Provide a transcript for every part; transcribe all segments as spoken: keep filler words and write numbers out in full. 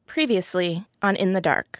Previously on In the Dark.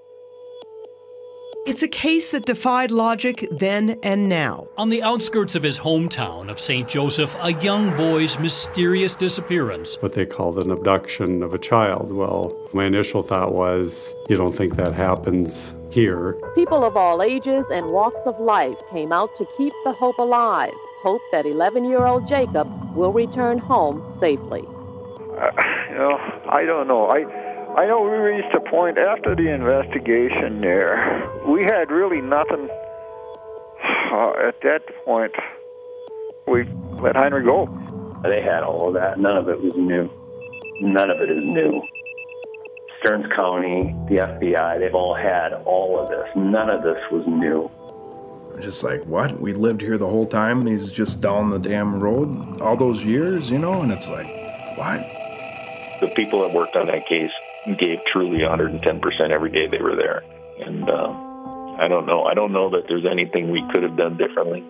It's a case that defied logic then and now. On the outskirts of his hometown of Saint Joseph, a young boy's mysterious disappearance. What they called an abduction of a child. Well, my initial thought was, you don't think that happens here. People of all ages and walks of life came out to keep the hope alive. Hope that eleven-year-old Jacob will return home safely. Uh, you know, I don't know. I... I know we reached a point after the investigation there. We had really nothing. Uh, at that point, we let Heinrich go. They had all of that. None of it was new. None of it is new. Stearns County, the F B I, they've all had all of this. None of this was new. Just like, what? We lived here the whole time and he's just down the damn road all those years, you know? And it's like, what? The people that worked on that case gave truly one hundred ten percent every day they were there. And uh, I don't know. I don't know that there's anything we could have done differently.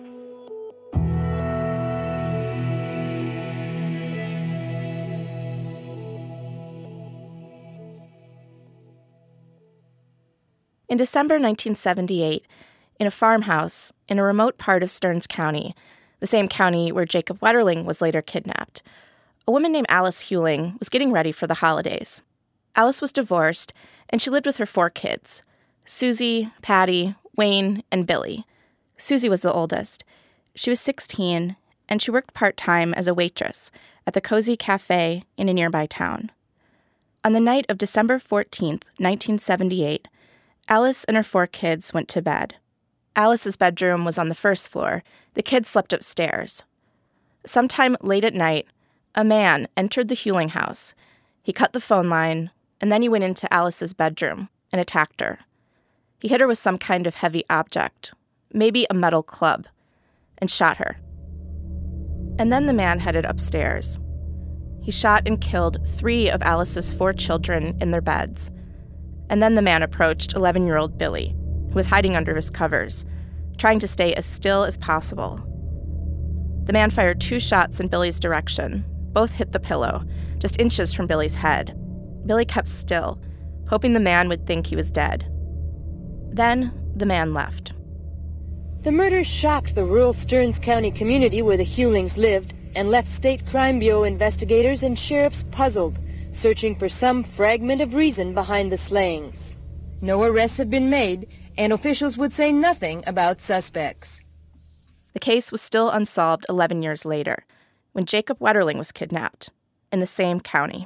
In December nineteen seventy-eight, in a farmhouse in a remote part of Stearns County, the same county where Jacob Wetterling was later kidnapped, a woman named Alice Huling was getting ready for the holidays. Alice was divorced, and she lived with her four kids, Susie, Patty, Wayne, and Billy. Susie was the oldest. She was sixteen, and she worked part-time as a waitress at the Cozy Cafe in a nearby town. On the night of December fourteenth, nineteen seventy-eight, Alice and her four kids went to bed. Alice's bedroom was on the first floor. The kids slept upstairs. Sometime late at night, a man entered the Huling house. He cut the phone line, and then he went into Alice's bedroom and attacked her. He hit her with some kind of heavy object, maybe a metal club, and shot her. And then the man headed upstairs. He shot and killed three of Alice's four children in their beds. And then the man approached eleven-year-old Billy, who was hiding under his covers, trying to stay as still as possible. The man fired two shots in Billy's direction. Both hit the pillow, just inches from Billy's head. Billy kept still, hoping the man would think he was dead. Then the man left. The murder shocked the rural Stearns County community where the Hulings lived and left State Crime Bureau investigators and sheriffs puzzled, searching for some fragment of reason behind the slayings. No arrests have been made, and officials would say nothing about suspects. The case was still unsolved eleven years later, when Jacob Wetterling was kidnapped in the same county.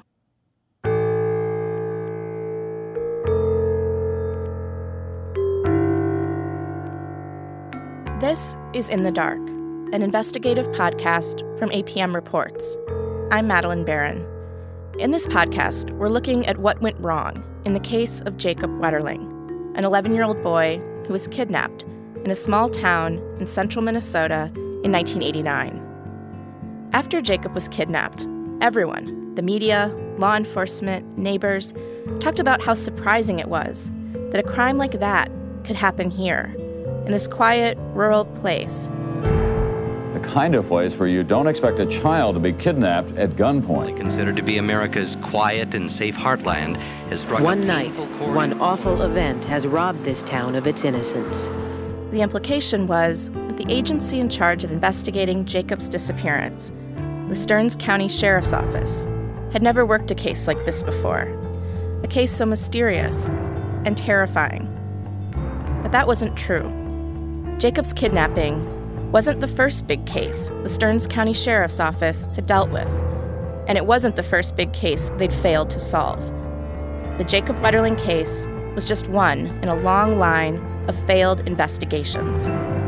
This is In the Dark, an investigative podcast from A P M Reports. I'm Madeline Barron. In this podcast, we're looking at what went wrong in the case of Jacob Wetterling, an eleven-year-old boy who was kidnapped in a small town in central Minnesota in nineteen eighty-nine. After Jacob was kidnapped, everyone, the media, law enforcement, neighbors, talked about how surprising it was that a crime like that could happen here, in this quiet, rural place. The kind of place where you don't expect a child to be kidnapped at gunpoint. Considered to be America's quiet and safe heartland, has struck one night, one awful event has robbed this town of its innocence. The implication was that the agency in charge of investigating Jacob's disappearance, the Stearns County Sheriff's Office, had never worked a case like this before. A case so mysterious and terrifying. But that wasn't true. Jacob's kidnapping wasn't the first big case the Stearns County Sheriff's Office had dealt with, and it wasn't the first big case they'd failed to solve. The Jacob Wetterling case was just one in a long line of failed investigations.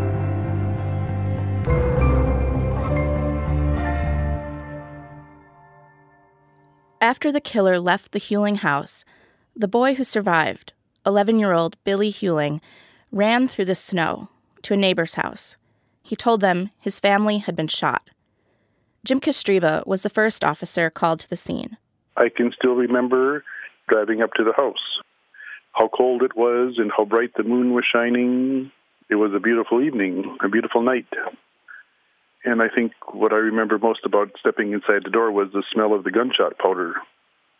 After the killer left the Huling house, the boy who survived, eleven-year-old Billy Huling, ran through the snow to a neighbor's house. He told them his family had been shot. Jim Kostreba was the first officer called to the scene. I can still remember driving up to the house, how cold it was and how bright the moon was shining. It was a beautiful evening, a beautiful night. And I think what I remember most about stepping inside the door was the smell of the gunshot powder.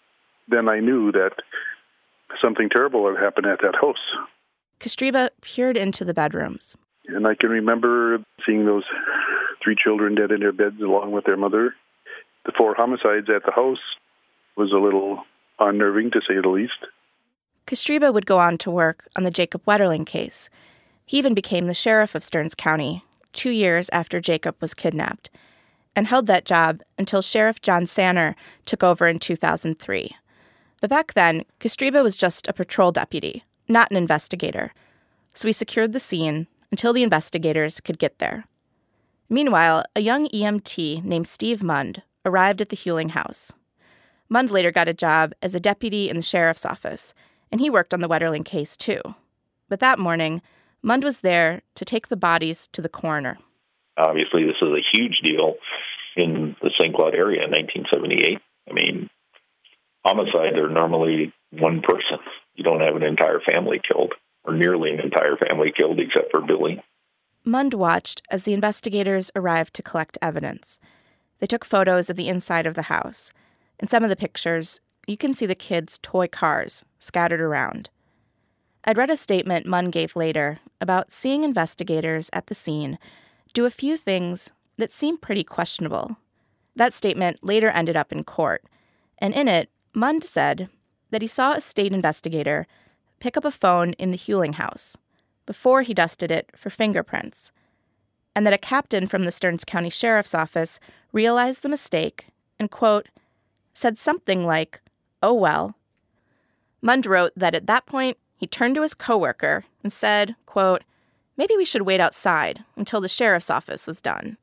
then I knew that something terrible had happened at that house. Kostreba peered into the bedrooms. And I can remember seeing those three children dead in their beds along with their mother. The four homicides at the house was a little unnerving, to say the least. Kostreba would go on to work on the Jacob Wetterling case. He even became the sheriff of Stearns County two years after Jacob was kidnapped, and held that job until Sheriff John Sanner took over in two thousand three. But back then, Kostreba was just a patrol deputy, not an investigator. So he secured the scene until the investigators could get there. Meanwhile, a young E M T named Steve Mund arrived at the Huling house. Mund later got a job as a deputy in the sheriff's office, and he worked on the Wetterling case too. But that morning, Mund was there to take the bodies to the coroner. Obviously, this is a huge deal in the Saint Cloud area in nineteen seventy-eight. I mean, homicides are normally one person. You don't have an entire family killed, or nearly an entire family killed, except for Billy. Mund watched as the investigators arrived to collect evidence. They took photos of the inside of the house. In some of the pictures, you can see the kids' toy cars scattered around. I'd read a statement Mund gave later about seeing investigators at the scene do a few things that seemed pretty questionable. That statement later ended up in court, and in it, Mund said that he saw a state investigator pick up a phone in the Huling house before he dusted it for fingerprints, and that a captain from the Stearns County Sheriff's Office realized the mistake and, quote, said something like, "Oh well." Mund wrote that at that point, he turned to his coworker and said, quote, "Maybe we should wait outside until the sheriff's office was done."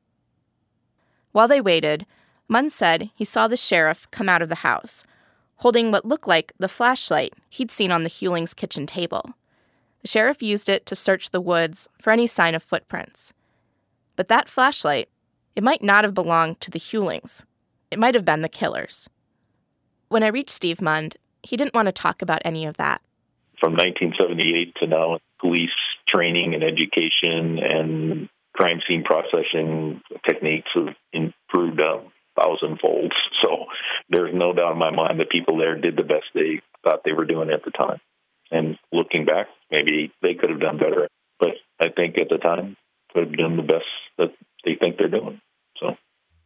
While they waited, Mund said he saw the sheriff come out of the house, holding what looked like the flashlight he'd seen on the Huling's kitchen table. The sheriff used it to search the woods for any sign of footprints. But that flashlight, it might not have belonged to the Hulings. It might have been the killers. When I reached Steve Mund, he didn't want to talk about any of that. From nineteen seventy-eight to now, police training and education and crime scene processing techniques have improved a thousandfold. So there's no doubt in my mind that people there did the best they thought they were doing at the time. And looking back, maybe they could have done better. But I think at the time, could have done the best that they think they're doing. So.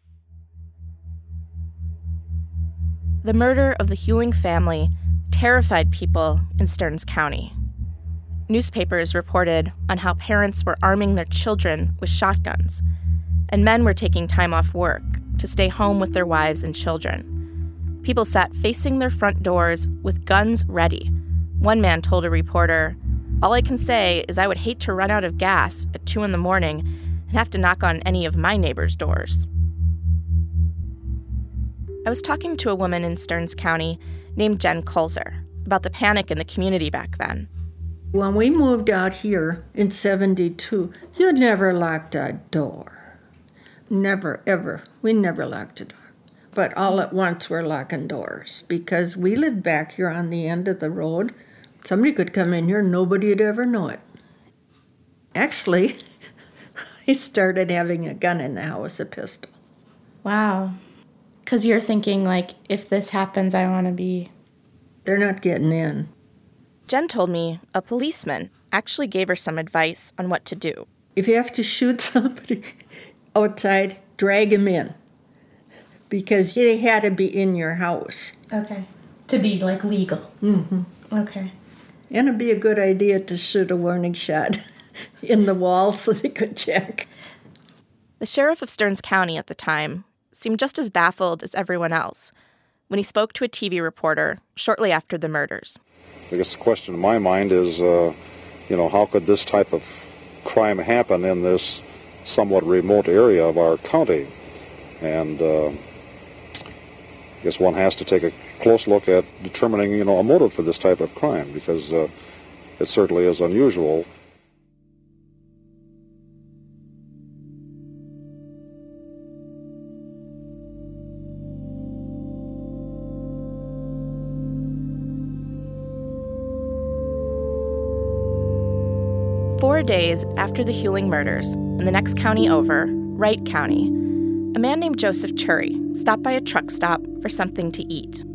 The murder of the Huling family terrified people in Stearns County. Newspapers reported on how parents were arming their children with shotguns, and men were taking time off work to stay home with their wives and children. People sat facing their front doors with guns ready. One man told a reporter, "All I can say is I would hate to run out of gas at two in the morning and have to knock on any of my neighbors' doors." I was talking to a woman in Stearns County named Jen Kulzer about the panic in the community back then. When we moved out here in seventy-two, you never locked a door. Never, ever. We never locked a door. But all at once we're locking doors because we lived back here on the end of the road. Somebody could come in here and nobody would ever know it. Actually, I started having a gun in the house, a pistol. Wow. Because you're thinking, like, if this happens, I want to be... They're not getting in. Jen told me a policeman actually gave her some advice on what to do. If you have to shoot somebody outside, drag him in. Because they had to be in your house. Okay. To be, like, legal. Mm-hmm. Okay. And it'd be a good idea to shoot a warning shot in the wall so they could check. The sheriff of Stearns County at the time seemed just as baffled as everyone else when he spoke to a T V reporter shortly after the murders. I guess the question in my mind is, uh, you know, how could this type of crime happen in this somewhat remote area of our county? And uh, I guess one has to take a close look at determining, you know, a motive for this type of crime, because uh, it certainly is unusual. Four days after the Huling murders, in the next county over, Wright County, a man named Joseph Chury stopped by a truck stop for something to eat.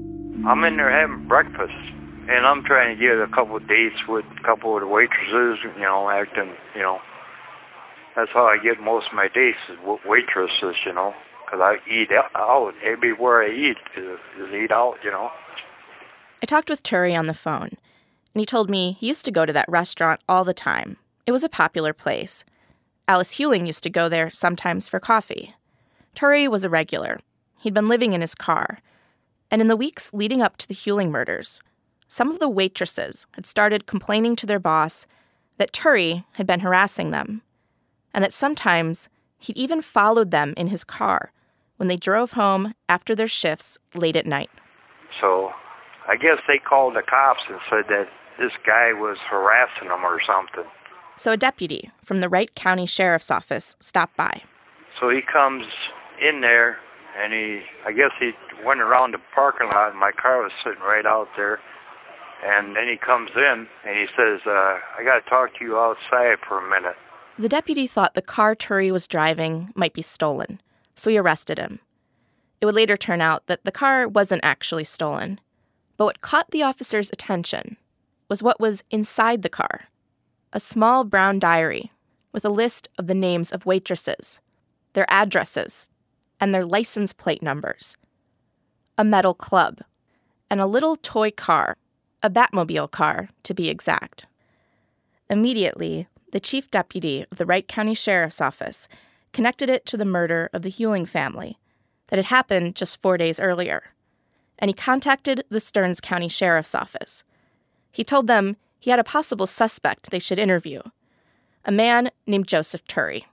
I'm in there having breakfast, and I'm trying to get a couple of dates with a couple of the waitresses, you know, acting, you know. That's how I get most of my dates is with waitresses, you know, because I eat out. Everywhere I eat is, is eat out, you know. I talked with Turi on the phone, and he told me he used to go to that restaurant all the time. It was a popular place. Alice Huling used to go there sometimes for coffee. Turi was a regular. He'd been living in his car. And in the weeks leading up to the Huling murders, some of the waitresses had started complaining to their boss that Turi had been harassing them, and that sometimes he'd even followed them in his car when they drove home after their shifts late at night. So I guess they called the cops and said that this guy was harassing them or something. So a deputy from the Wright County Sheriff's Office stopped by. So he comes in there, and he, I guess he went around the parking lot, and my car was sitting right out there. And then he comes in, and he says, uh, I got to talk to you outside for a minute. The deputy thought the car Turi was driving might be stolen, so he arrested him. It would later turn out that the car wasn't actually stolen. But what caught the officer's attention was what was inside the car. A small brown diary with a list of the names of waitresses, their addresses, and their license plate numbers. A metal club, and a little toy car, a Batmobile car, to be exact. Immediately, the chief deputy of the Wright County Sheriff's Office connected it to the murder of the Huling family that had happened just four days earlier, and he contacted the Stearns County Sheriff's Office. He told them he had a possible suspect they should interview, a man named Joseph Turi.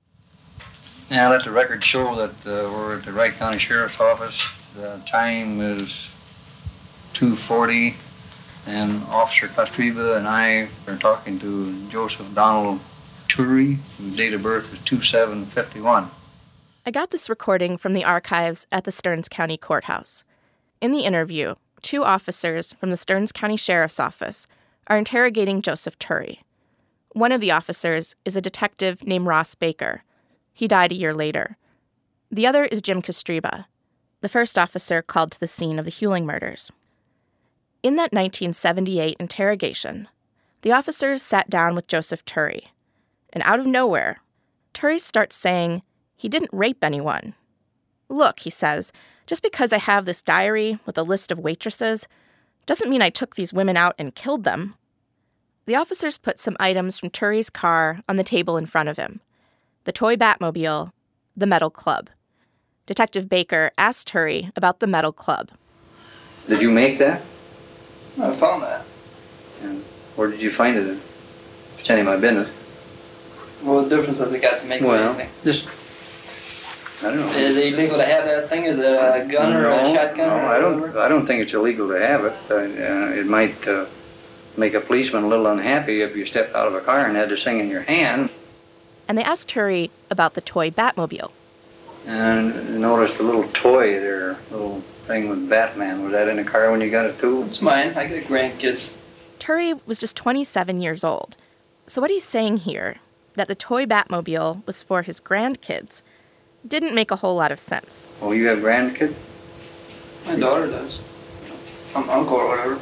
Now, let the record show that uh, we're at the Wright County Sheriff's Office. The time is two forty, and Officer Kostreva and I are talking to Joseph Donald Turi, whose date of birth is two seven fifty-one. I got this recording from the archives at the Stearns County Courthouse. In the interview, two officers from the Stearns County Sheriff's Office are interrogating Joseph Turi. One of the officers is a detective named Ross Baker. He died a year later. The other is Jim Kostreva, the first officer called to the scene of the Huling murders. In that nineteen seventy-eight interrogation, the officers sat down with Joseph Turi, and out of nowhere, Turi starts saying he didn't rape anyone. Look, he says, just because I have this diary with a list of waitresses doesn't mean I took these women out and killed them. The officers put some items from Turi's car on the table in front of him. The toy Batmobile, the metal club. Detective Baker asked Turi about the metal club. Did you make that? I found that. And where did you find it? If it's any of my business. Well, what difference does it got to make well, anything? Just, I don't know. Is it illegal to have that thing? Is it a gun no, or a shotgun? No, or I don't. I don't think it's illegal to have it. Uh, uh, it might uh, make a policeman a little unhappy if you stepped out of a car and had this thing in your hand. And they asked Turi about the toy Batmobile. And noticed a little toy there, little thing with Batman. Was that in the car when you got it too? It's mine. I got grandkids. Turi was just twenty-seven years old. So what he's saying here, that the toy Batmobile was for his grandkids, didn't make a whole lot of sense. Oh, you have grandkids? My daughter does. I'm uncle or whatever.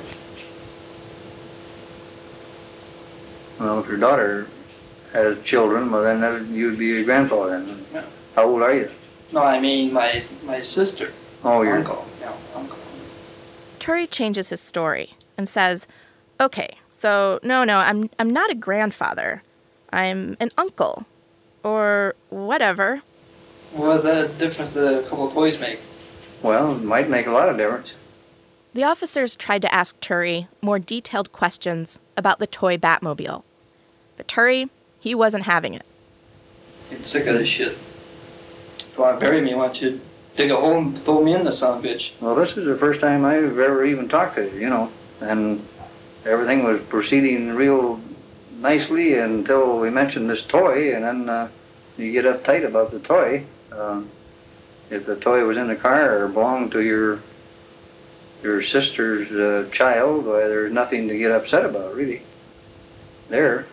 Well, if your daughter has children, well, then that, you'd be a grandfather. Then. Yeah. How old are you? No, I mean my my sister. Oh, your uncle. Yeah, uncle. Turi changes his story and says, "Okay, so no, no, I'm I'm not a grandfather. I'm an uncle, or whatever." What's that difference that a couple of toys make? Well, it might make a lot of difference. The officers tried to ask Turi more detailed questions about the toy Batmobile. But Turi, he wasn't having it. I'm sick of this shit. If you want to bury me, why don't you dig a hole and throw me in the son of a bitch? Well, this is the first time I've ever even talked to you, you know. And everything was proceeding real nicely until we mentioned this toy, and then uh, you get uptight about the toy. Uh, if the toy was in the car or belonged to your your sister's uh, child, why, there's nothing to get upset about, really. There.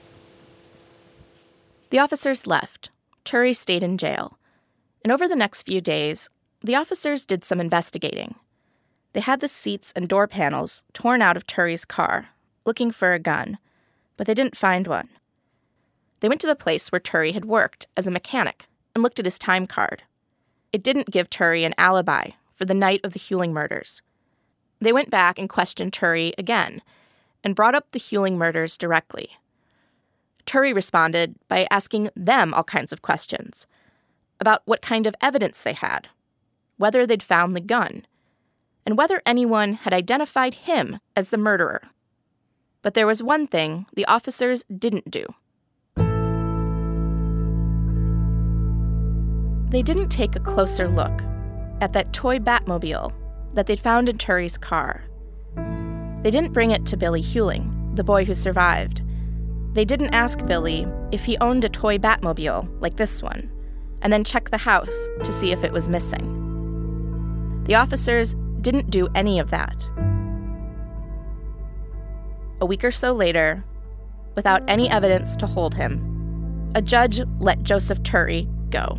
The officers left. Turi stayed in jail. And over the next few days, the officers did some investigating. They had the seats and door panels torn out of Turry's car, looking for a gun, but they didn't find one. They went to the place where Turry had worked as a mechanic and looked at his time card. It didn't give Turry an alibi for the night of the Huling murders. They went back and questioned Turry again and brought up the Huling murders directly. Turry responded by asking them all kinds of questions about what kind of evidence they had, whether they'd found the gun, and whether anyone had identified him as the murderer. But there was one thing the officers didn't do. They didn't take a closer look at that toy Batmobile that they'd found in Turry's car. They didn't bring it to Billy Huling, the boy who survived. They didn't ask Billy if he owned a toy Batmobile like this one, and then check the house to see if it was missing. The officers didn't do any of that. A week or so later, without any evidence to hold him, a judge let Joseph Turry go.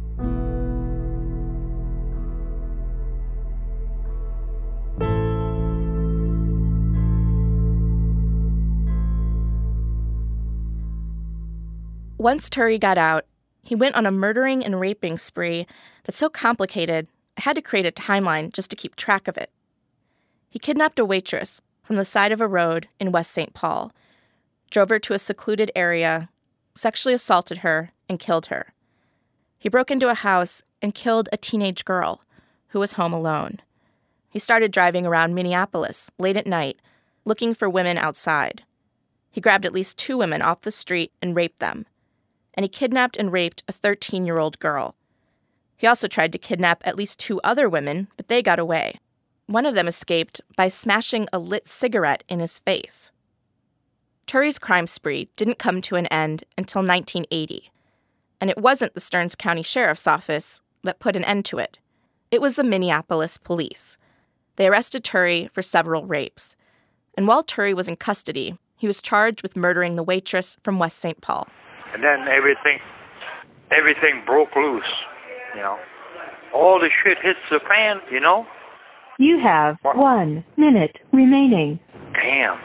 Once Turry got out, he went on a murdering and raping spree that's so complicated I had to create a timeline just to keep track of it. He kidnapped a waitress from the side of a road in West Saint Paul, drove her to a secluded area, sexually assaulted her, and killed her. He broke into a house and killed a teenage girl who was home alone. He started driving around Minneapolis late at night, looking for women outside. He grabbed at least two women off the street and raped them. And he kidnapped and raped a thirteen-year-old girl. He also tried to kidnap at least two other women, but they got away. One of them escaped by smashing a lit cigarette in his face. Turry's crime spree didn't come to an end until nineteen eighty, and it wasn't the Stearns County Sheriff's Office that put an end to it. It was the Minneapolis police. They arrested Turry for several rapes, and while Turry was in custody, he was charged with murdering the waitress from West Saint Paul. And then everything, everything broke loose, you know. All the shit hits the fan, you know. You have one minute remaining. Damn.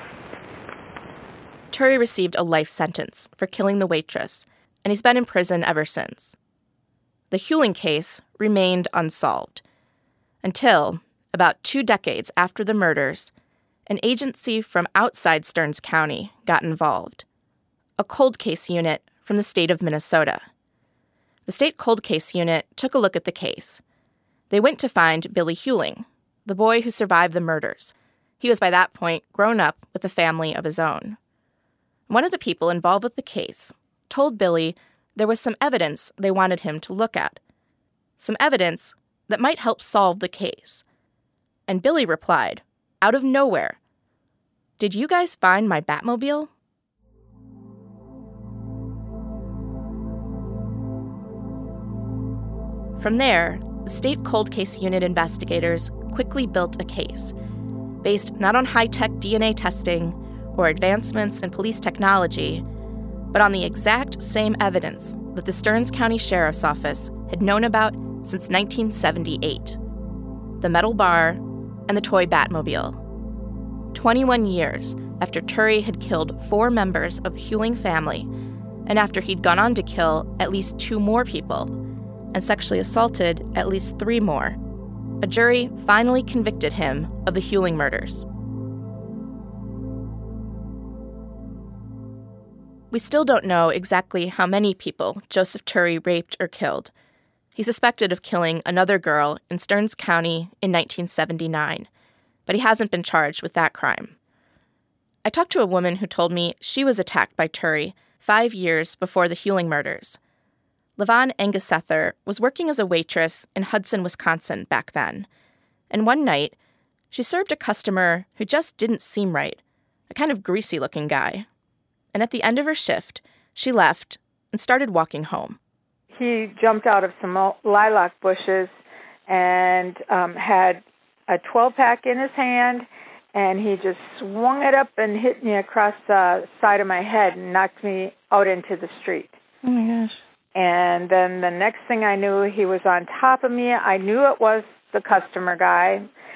Turry received a life sentence for killing the waitress, and he's been in prison ever since. The Huling case remained unsolved until, about two decades after the murders, an agency from outside Stearns County got involved. A cold case unit from the state of Minnesota. The state cold case unit took a look at the case. They went to find Billy Huling, the boy who survived the murders. He was by that point grown up with a family of his own. One of the people involved with the case told Billy there was some evidence they wanted him to look at. Some evidence that might help solve the case. And Billy replied, out of nowhere, "Did you guys find my Batmobile?" From there, the state cold case unit investigators quickly built a case, based not on high-tech D N A testing or advancements in police technology, but on the exact same evidence that the Stearns County Sheriff's Office had known about since nineteen seventy-eight. The metal bar and the toy Batmobile. twenty-one years after Turry had killed four members of the Huling family, and after he'd gone on to kill at least two more people, and sexually assaulted at least three more, a jury finally convicted him of the Huling murders. We still don't know exactly how many people Joseph Turry raped or killed. He's suspected of killing another girl in Stearns County in nineteen seventy-nine, but he hasn't been charged with that crime. I talked to a woman who told me she was attacked by Turry five years before the Huling murders. Levon Engesether was working as a waitress in Hudson, Wisconsin back then, and one night, she served a customer who just didn't seem right, a kind of greasy-looking guy. And at the end of her shift, she left and started walking home. He jumped out of some lilac bushes and um, had a twelve-pack in his hand, and he just swung it up and hit me across the side of my head and knocked me out into the street. Oh, my gosh. And then the next thing I knew, he was on top of me. I knew it was the customer guy.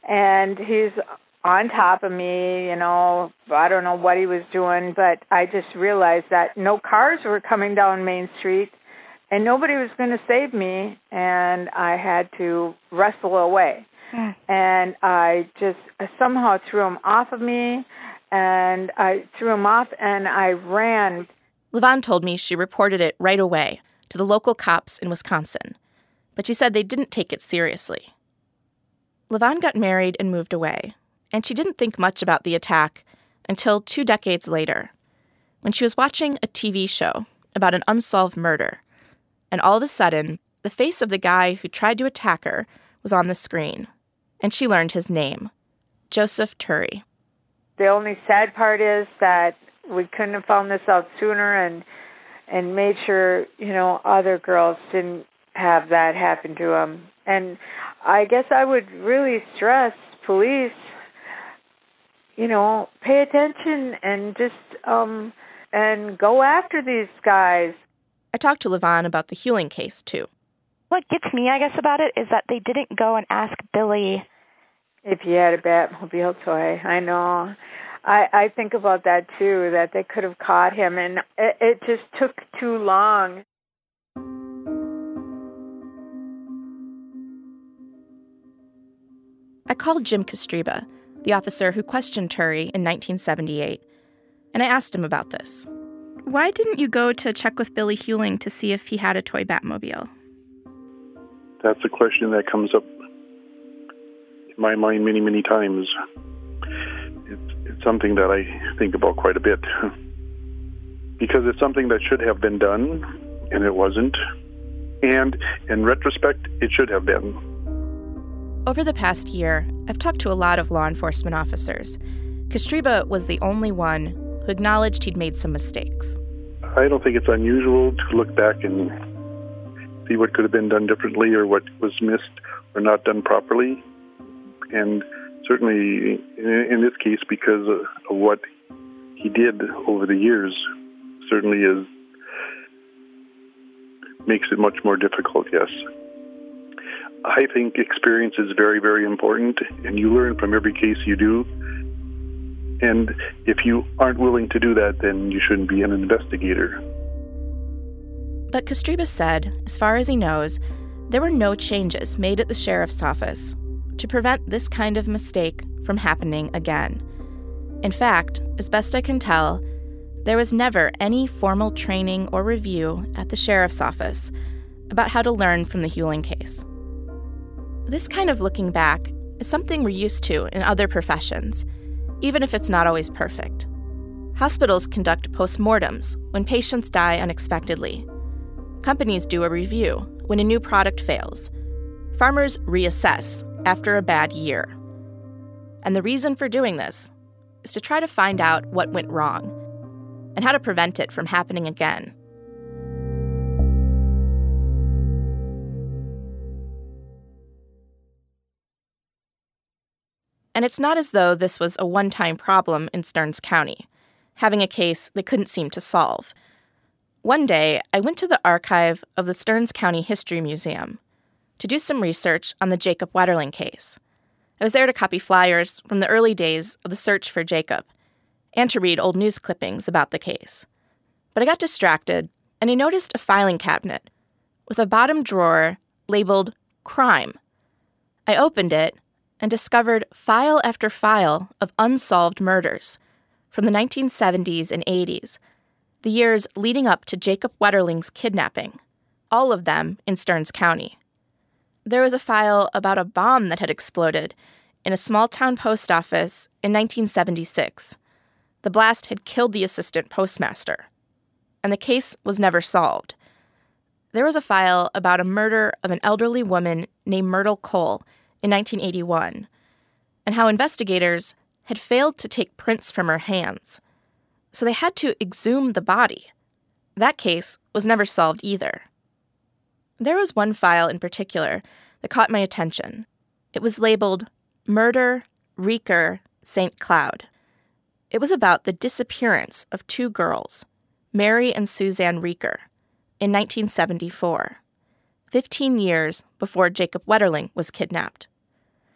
and he's on top of me, you know, I don't know what he was doing, but I just realized that no cars were coming down Main Street and nobody was going to save me, and I had to wrestle away. Mm. And I just somehow threw him off of me, and I threw him off and I ran. Levon told me she reported it right away to the local cops in Wisconsin, but she said they didn't take it seriously. Levon got married and moved away, and she didn't think much about the attack until two decades later, when she was watching a T V show about an unsolved murder, and all of a sudden, the face of the guy who tried to attack her was on the screen, and she learned his name, Joseph Turry. The only sad part is that we couldn't have found this out sooner and and made sure, you know, other girls didn't have that happen to them. And I guess I would really stress police, you know, pay attention and just, um, and go after these guys. I talked to Levon about the Huling case, too. What gets me, I guess, about it is that they didn't go and ask Billy if he had a Batmobile toy. I know. I, I think about that, too, that they could have caught him, and it, it just took too long. I called Jim Kostreba, the officer who questioned Turry in nineteen seventy-eight, and I asked him about this. Why didn't you go to check with Billy Huling to see if he had a toy Batmobile? That's a question that comes up in my mind many, many times. It's, it's something that I think about quite a bit. Because it's something that should have been done, and it wasn't. And in retrospect, it should have been. Over the past year, I've talked to a lot of law enforcement officers. Kostreba was the only one who acknowledged he'd made some mistakes. I don't think it's unusual to look back and see what could have been done differently or what was missed or not done properly. And certainly in, in this case, because of, of what he did over the years, certainly is makes it much more difficult, yes. I think experience is very, very important, and you learn from every case you do. And if you aren't willing to do that, then you shouldn't be an investigator. But Kostreba said, as far as he knows, there were no changes made at the sheriff's office to prevent this kind of mistake from happening again. In fact, as best I can tell, there was never any formal training or review at the sheriff's office about how to learn from the Huling case. This kind of looking back is something we're used to in other professions, even if it's not always perfect. Hospitals conduct postmortems when patients die unexpectedly. Companies do a review when a new product fails. Farmers reassess after a bad year. And the reason for doing this is to try to find out what went wrong and how to prevent it from happening again. And it's not as though this was a one-time problem in Stearns County, having a case they couldn't seem to solve. One day, I went to the archive of the Stearns County History Museum to do some research on the Jacob Wetterling case. I was there to copy flyers from the early days of the search for Jacob and to read old news clippings about the case. But I got distracted, and I noticed a filing cabinet with a bottom drawer labeled Crime. I opened it and discovered file after file of unsolved murders from the nineteen seventies and eighties, the years leading up to Jacob Wetterling's kidnapping, all of them in Stearns County. There was a file about a bomb that had exploded in a small-town post office in nineteen seventy-six. The blast had killed the assistant postmaster, and the case was never solved. There was a file about a murder of an elderly woman named Myrtle Cole in nineteen eighty-one, and how investigators had failed to take prints from her hands, so they had to exhume the body. That case was never solved either. There was one file in particular that caught my attention. It was labeled Murder, Reeker, Saint Cloud. It was about the disappearance of two girls, Mary and Suzanne Reeker, in nineteen seventy-four, fifteen years before Jacob Wetterling was kidnapped.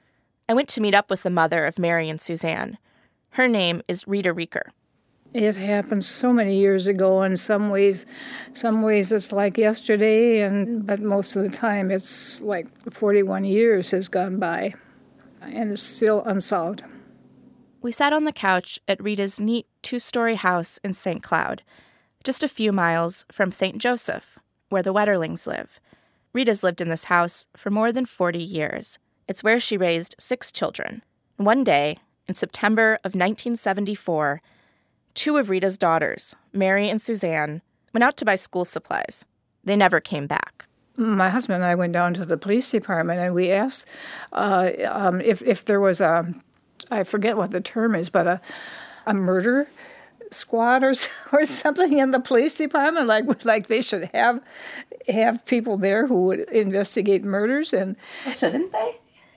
I went to meet up with the mother of Mary and Suzanne. Her name is Rita Reeker. It happened so many years ago. In some ways, some ways it's like yesterday, and but most of the time it's like forty-one years has gone by, and it's still unsolved. We sat on the couch at Rita's neat two-story house in Saint Cloud, just a few miles from Saint Joseph, where the Wetterlings live. Rita's lived in this house for more than forty years. It's where she raised six children. One day, in September of nineteen seventy-four, two of Rita's daughters, Mary and Suzanne, went out to buy school supplies. They never came back. My husband and I went down to the police department, and we asked uh, um, if, if there was a, I forget what the term is, but a, a murder squad or or something in the police department, like like they should have have people there who would investigate murders. And shouldn't they?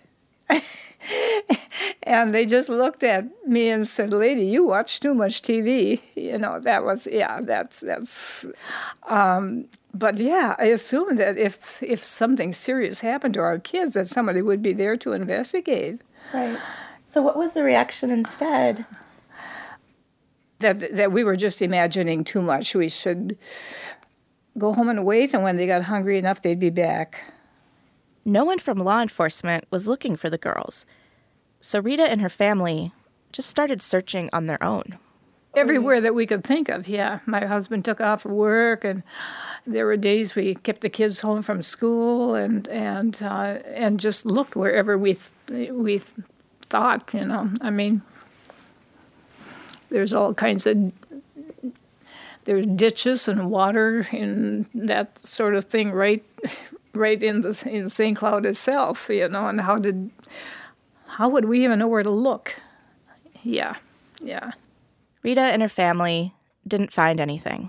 And they just looked at me and said, "Lady, you watch too much T V." You know, that was, yeah, that's, that's, um, but yeah, I assumed that if if something serious happened to our kids, that somebody would be there to investigate. Right. So what was the reaction instead? That that we were just imagining too much. We should go home and wait, and when they got hungry enough, they'd be back. No one from law enforcement was looking for the girls, so Rita and her family just started searching on their own. Everywhere that we could think of, yeah. My husband took off work, and there were days we kept the kids home from school, and and uh, and just looked wherever we th- we thought, you know. I mean, there's all kinds of there's ditches and water and that sort of thing right. right in the in Saint Cloud itself, you know, and how did, how would we even know where to look? Yeah, yeah. Rita and her family didn't find anything.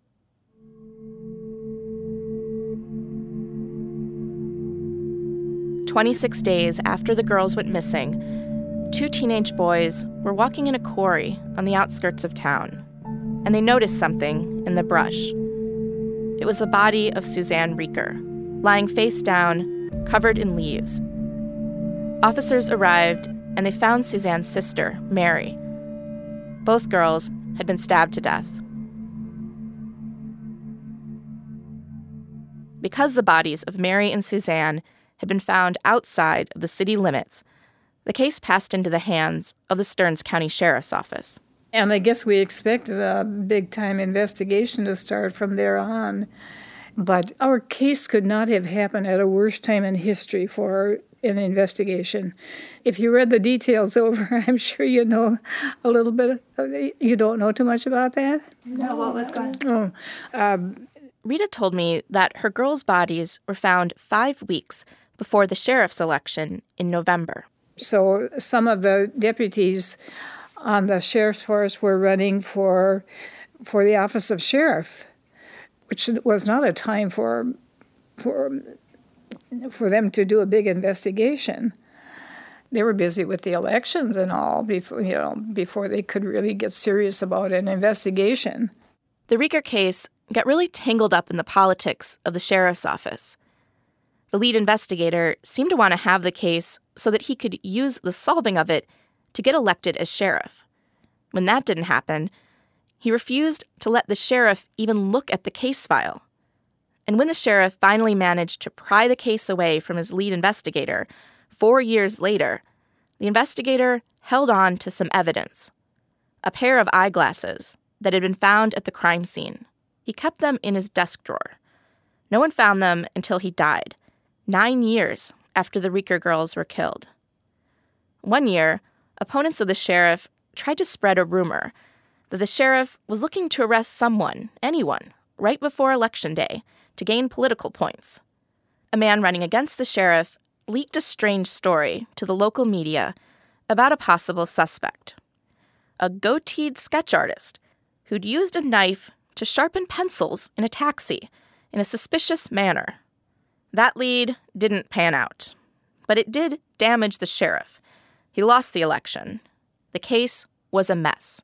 twenty-six days after the girls went missing, two teenage boys were walking in a quarry on the outskirts of town, and they noticed something in the brush. It was the body of Suzanne Reeker, lying face down, covered in leaves. Officers arrived, and they found Suzanne's sister, Mary. Both girls had been stabbed to death. Because the bodies of Mary and Suzanne had been found outside of the city limits, the case passed into the hands of the Stearns County Sheriff's Office. And I guess we expected a big-time investigation to start from there on. But our case could not have happened at a worse time in history for an investigation. If you read the details over, I'm sure you know a little bit. You don't know too much about that? No, what was going on? Oh, um, Rita told me that her girls' bodies were found five weeks before the sheriff's election in November. So some of the deputies on the sheriff's force were running for for the office of sheriff, which was not a time for for for them to do a big investigation. They were busy with the elections and all before you know before they could really get serious about an investigation. The Reeker case got really tangled up in the politics of the sheriff's office. The lead investigator seemed to want to have the case so that he could use the solving of it to get elected as sheriff. When that didn't happen, he refused to let the sheriff even look at the case file. And when the sheriff finally managed to pry the case away from his lead investigator, four years later, the investigator held on to some evidence. A pair of eyeglasses that had been found at the crime scene. He kept them in his desk drawer. No one found them until he died, nine years after the Reeker girls were killed. One year, opponents of the sheriff tried to spread a rumor that the sheriff was looking to arrest someone, anyone, right before Election Day to gain political points. A man running against the sheriff leaked a strange story to the local media about a possible suspect. A goateed sketch artist who'd used a knife to sharpen pencils in a taxi in a suspicious manner. That lead didn't pan out, but it did damage the sheriff. He lost the election. The case was a mess.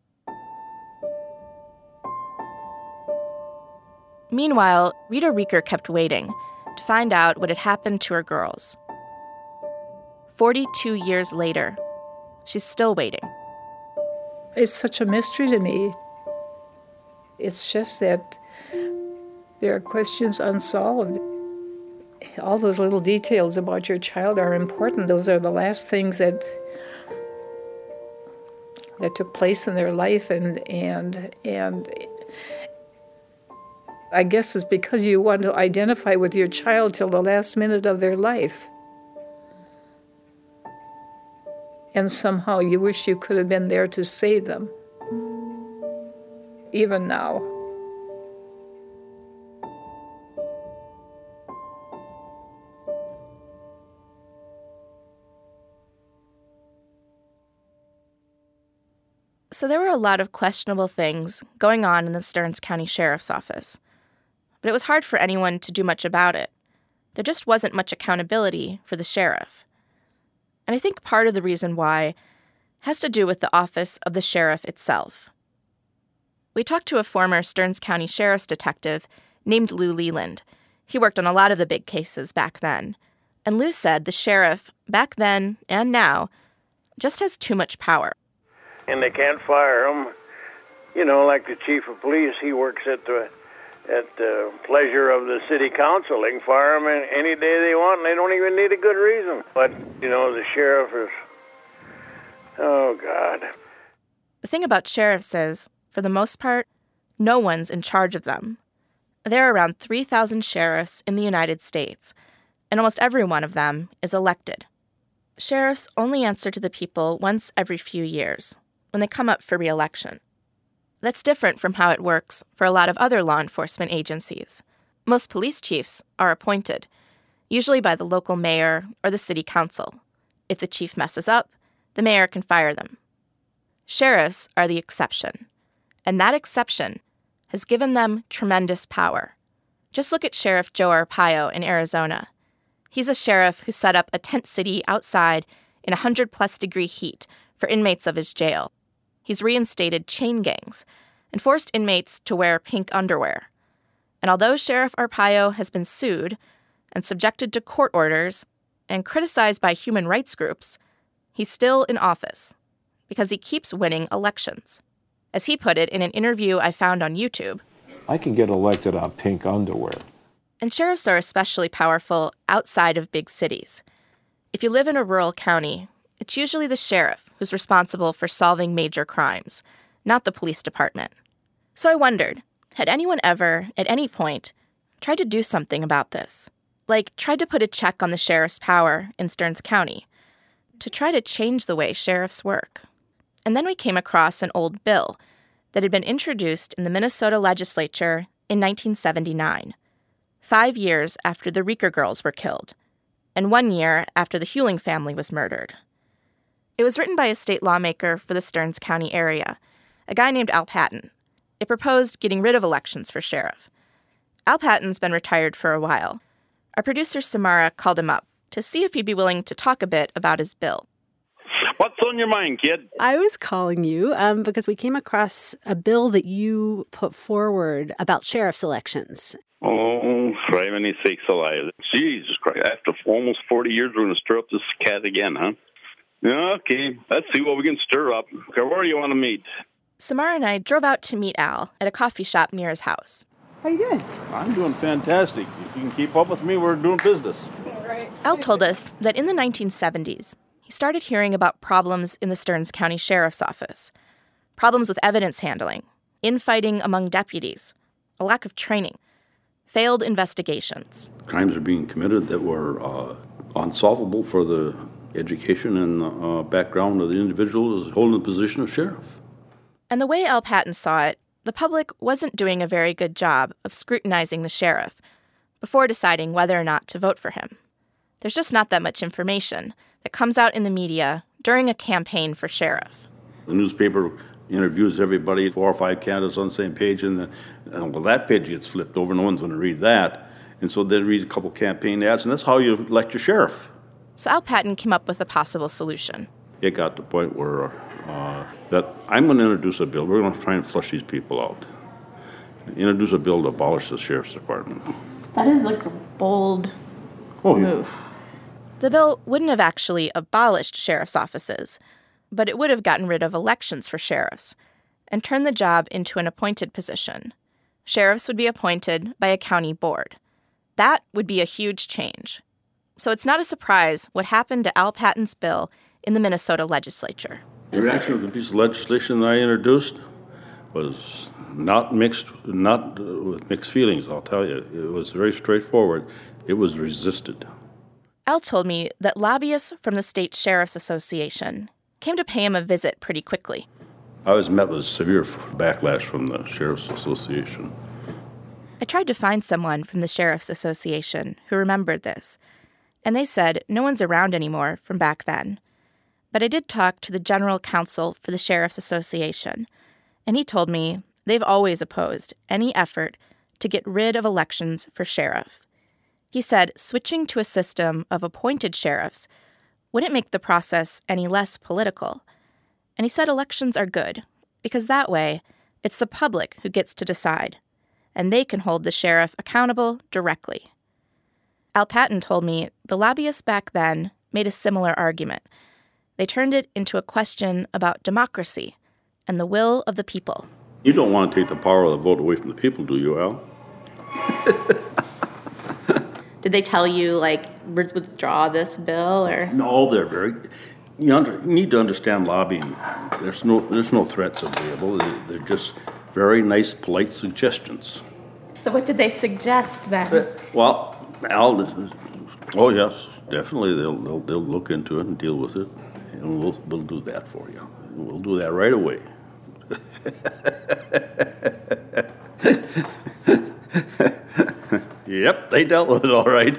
Meanwhile, Rita Reeker kept waiting to find out what had happened to her girls. forty-two years later, she's still waiting. It's such a mystery to me. It's just that there are questions unsolved. All those little details about your child are important. Those are the last things that that took place in their life, and and and I guess it's because you want to identify with your child till the last minute of their life. And somehow you wish you could have been there to save them, even now. So there were a lot of questionable things going on in the Stearns County Sheriff's Office. But it was hard for anyone to do much about it. There just wasn't much accountability for the sheriff. And I think part of the reason why has to do with the office of the sheriff itself. We talked to a former Stearns County Sheriff's detective named Lou Leland. He worked on a lot of the big cases back then. And Lou said the sheriff, back then and now, just has too much power. And they can't fire him. You know, like the chief of police, he works at the at the pleasure of the city council. They can fire him any day they want, and they don't even need a good reason. But, you know, the sheriff is, oh, God. The thing about sheriffs is, for the most part, no one's in charge of them. There are around three thousand sheriffs in the United States, and almost every one of them is elected. Sheriffs only answer to the people once every few years, when they come up for re-election. That's different from how it works for a lot of other law enforcement agencies. Most police chiefs are appointed, usually by the local mayor or the city council. If the chief messes up, the mayor can fire them. Sheriffs are the exception, and that exception has given them tremendous power. Just look at Sheriff Joe Arpaio in Arizona. He's a sheriff who set up a tent city outside in one hundred plus degree heat for inmates of his jail. He's reinstated chain gangs and forced inmates to wear pink underwear. And although Sheriff Arpaio has been sued and subjected to court orders and criticized by human rights groups, he's still in office because he keeps winning elections. As he put it in an interview I found on YouTube, I can get elected on pink underwear. And sheriffs are especially powerful outside of big cities. If you live in a rural county, it's usually the sheriff who's responsible for solving major crimes, not the police department. So I wondered, had anyone ever, at any point, tried to do something about this? Like, tried to put a check on the sheriff's power in Stearns County, to try to change the way sheriffs work? And then we came across an old bill that had been introduced in the Minnesota legislature in nineteen seventy-nine, five years after the Reeker girls were killed, and one year after the Huling family was murdered. It was written by a state lawmaker for the Stearns County area, a guy named Al Patton. It proposed getting rid of elections for sheriff. Al Patton's been retired for a while. Our producer Samara called him up to see if he'd be willing to talk a bit about his bill. What's on your mind, kid? I was calling you um, because we came across a bill that you put forward about sheriff's elections. Oh, for many sakes alive. Jesus Christ. After almost forty years, we're going to stir up this cat again, huh? Okay, let's see what we can stir up. Okay, where do you want to meet? Samara and I drove out to meet Al at a coffee shop near his house. How you doing? I'm doing fantastic. If you can keep up with me, we're doing business. Right. Al told us that in the nineteen seventies, he started hearing about problems in the Stearns County Sheriff's Office. Problems with evidence handling, infighting among deputies, a lack of training, failed investigations. Crimes are being committed that were uh, unsolvable for the education and uh, background of the individual is holding the position of sheriff. And the way Al Patton saw it, the public wasn't doing a very good job of scrutinizing the sheriff before deciding whether or not to vote for him. There's just not that much information that comes out in the media during a campaign for sheriff. The newspaper interviews everybody, four or five candidates on the same page, and, the, and well, that page gets flipped over, no one's going to read that. And so they read a couple campaign ads, and that's how you elect your sheriff. So Al Patton came up with a possible solution. It got to the point where uh, that I'm going to introduce a bill. We're going to try and flush these people out. Introduce a bill to abolish the sheriff's department. That is like a bold oh, move. Yeah. The bill wouldn't have actually abolished sheriff's offices, but it would have gotten rid of elections for sheriffs and turned the job into an appointed position. Sheriffs would be appointed by a county board. That would be a huge change. So it's not a surprise what happened to Al Patton's bill in the Minnesota legislature. The reaction of the piece of legislation that I introduced was not mixed, not uh, with mixed feelings, I'll tell you. It was very straightforward. It was resisted. Al told me that lobbyists from the state sheriff's association came to pay him a visit pretty quickly. I was met with severe backlash from the sheriff's association. I tried to find someone from the sheriff's association who remembered this, and they said no one's around anymore from back then. But I did talk to the general counsel for the sheriff's association, and he told me they've always opposed any effort to get rid of elections for sheriff. He said switching to a system of appointed sheriffs wouldn't make the process any less political. And he said elections are good, because that way, it's the public who gets to decide, and they can hold the sheriff accountable directly. Al Patton told me the lobbyists back then made a similar argument. They turned it into a question about democracy and the will of the people. You don't want to take the power of the vote away from the people, do you, Al? Did they tell you, like, withdraw this bill, or? No, they're very... You, under, you need to understand lobbying. There's no there's no threats available. They're just very nice, polite suggestions. So what did they suggest then? Well, Al, oh yes, definitely they'll they'll, they'll look into it and deal with it, and we'll we'll do that for you. We'll do that right away. Yep, they dealt with it all right.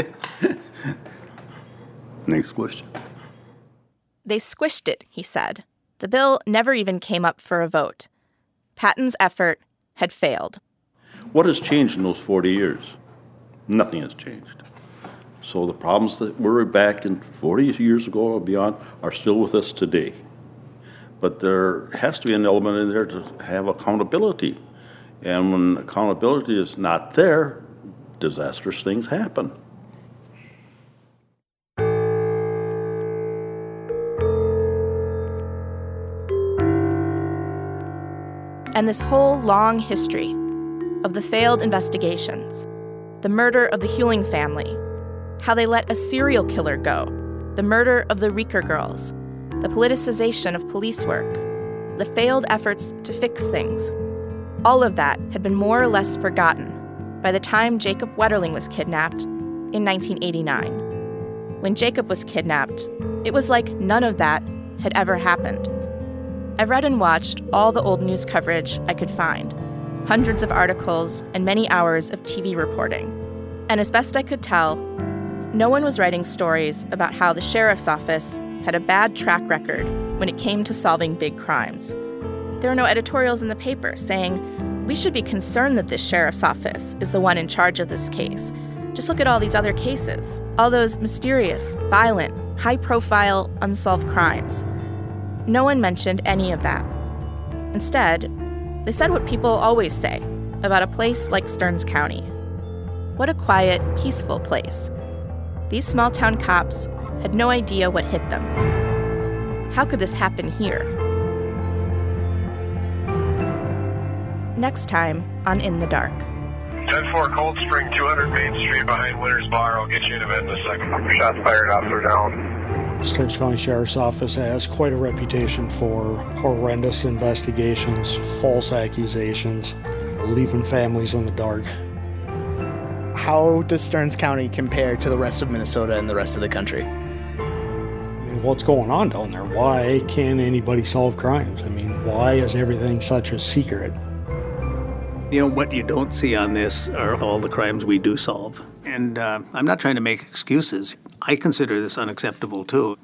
Next question. They squished it, he said. The bill never even came up for a vote. Patton's effort had failed. What has changed in those forty years? Nothing has changed. So the problems that were back in forty years ago or beyond are still with us today. But there has to be an element in there to have accountability. And when accountability is not there, disastrous things happen. And this whole long history of the failed investigations, the murder of the Huling family, how they let a serial killer go, the murder of the Reeker girls, the politicization of police work, the failed efforts to fix things, all of that had been more or less forgotten by the time Jacob Wetterling was kidnapped in nineteen eighty-nine. When Jacob was kidnapped, it was like none of that had ever happened. I've read and watched all the old news coverage I could find, hundreds of articles and many hours of T V reporting. And as best I could tell, no one was writing stories about how the sheriff's office had a bad track record when it came to solving big crimes. There were no editorials in the paper saying, we should be concerned that this sheriff's office is the one in charge of this case. Just look at all these other cases, all those mysterious, violent, high-profile, unsolved crimes. No one mentioned any of that. Instead, they said what people always say about a place like Stearns County. What a quiet, peaceful place. These small-town cops had no idea what hit them. How could this happen here? Next time on In the Dark. ten four Cold Spring, two hundred Main Street behind Winter's Bar. I'll get you in a bed in a second. Shots fired, officer down. Stearns County Sheriff's Office has quite a reputation for horrendous investigations, false accusations, leaving families in the dark. How does Stearns County compare to the rest of Minnesota and the rest of the country? I mean, what's going on down there? Why can't anybody solve crimes? I mean, why is everything such a secret? You know, what you don't see on this are all the crimes we do solve. And uh, I'm not trying to make excuses. I consider this unacceptable, too.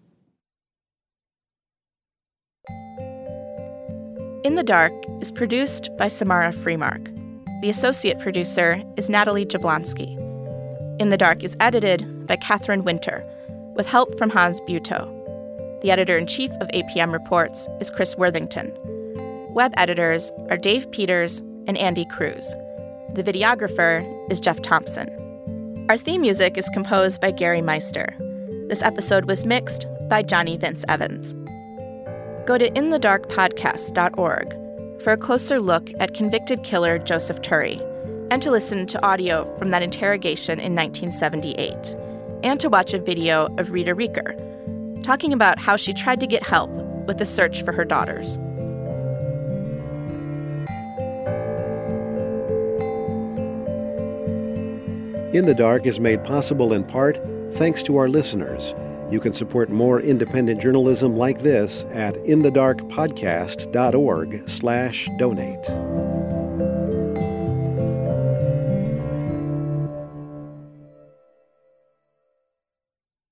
In the Dark is produced by Samara Freemark. The associate producer is Natalie Jablonski. In the Dark is edited by Catherine Winter, with help from Hans Buetow. The editor-in-chief of A P M Reports is Chris Worthington. Web editors are Dave Peters and Andy Cruz. The videographer is Jeff Thompson. Our theme music is composed by Gary Meister. This episode was mixed by Johnny Vince Evans. Go to in the dark podcast dot org for a closer look at convicted killer Joseph Turry, and to listen to audio from that interrogation in nineteen seventy-eight, and to watch a video of Rita Rieker talking about how she tried to get help with the search for her daughters. In the Dark is made possible in part thanks to our listeners. You can support more independent journalism like this at in the dark podcast dot org slash donate.